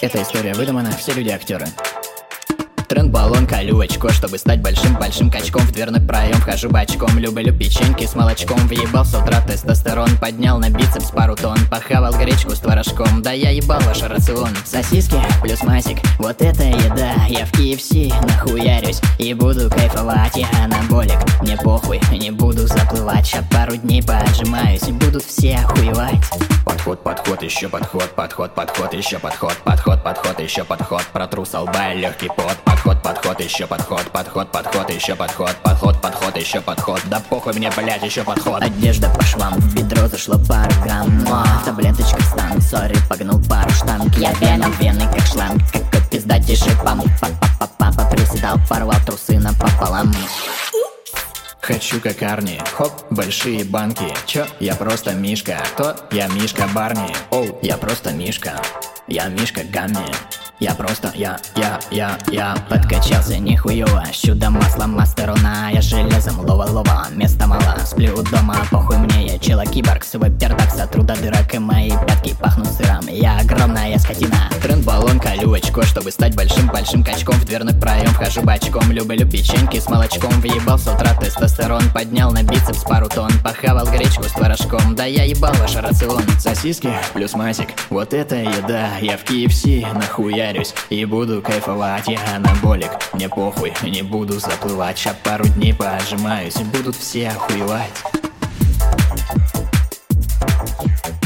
Эта история выдумана, все люди актеры. Тренд баллон, колю очко, чтобы стать большим качком. В дверной проем вхожу бочком, люблю печеньки с молочком. Въебал с утра тестостерон, поднял на бицепс пару тонн. Похавал гречку с творожком, да я ебал ваш рацион. Сосиски плюс масик, вот это еда. Я в KFC нахуярюсь и буду кайфовать. Я анаболик, мне похуй, не буду заплывать. Ща пару дней поотжимаюсь и будут все охуевать. Подход, еще подход, еще подход, еще подход. Протру со лба легкий пот. Подход, еще подход, еще подход, еще подход. Да похуй мне, блять, еще подход. Одежда по швам, в бедро зашло пару грамм. Таблеточка в станк, сори, погнул пару штанг. Я вены как шланг, какой пиздатейший памп. Папа приседал, порвал трусы напополам. Хочу как Арни, хоп, большие банки. Чё? Я просто Мишка. Кто? Я Мишка Барни. Оу, я просто Мишка. Я Мишка Гамми. Я просто, я подкачался нихуево. Чудо масло мастерона, я железом лова, места мало, сплю дома, похуй мне. Я чела-киборг, свой пердак, сотру до дырок, и мои пятки пахнут сыром. Я огромная скотина. Тренд баллон, колю очко, чтобы стать большим качком. В дверной проем вхожу бочком, люблю печеньки с молочком. Въебал с утра тестостерон, поднял на бицепс пару тонн. Похавал гречку с творожком, да я ебал ваш рацион. Сосиски плюс масик, вот это еда. Я в KFC нахуярюсь и буду кайфовать. Я анаболик, мне похуй, не буду заплывать. Ща пару дней поотжимаюсь и будут все охуевать.